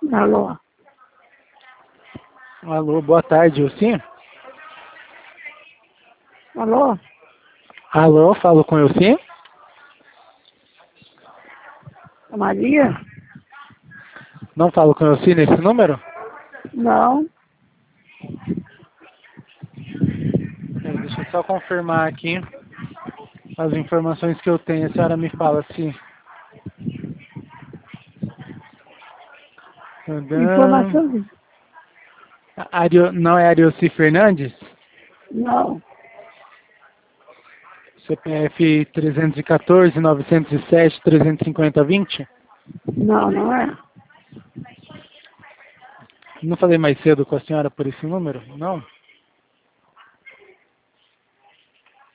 Alô? Alô, boa tarde, sim? Alô? Alô, falo com eu sim? Maria? Não falo com eu sim nesse número? Não. Deixa eu só confirmar aqui as informações que eu tenho. A senhora me fala se... Informação? Não é Arioci Fernandes? Não. CPF 314-907-350-20? Não, não é. Não falei mais cedo com a senhora por esse número? Não?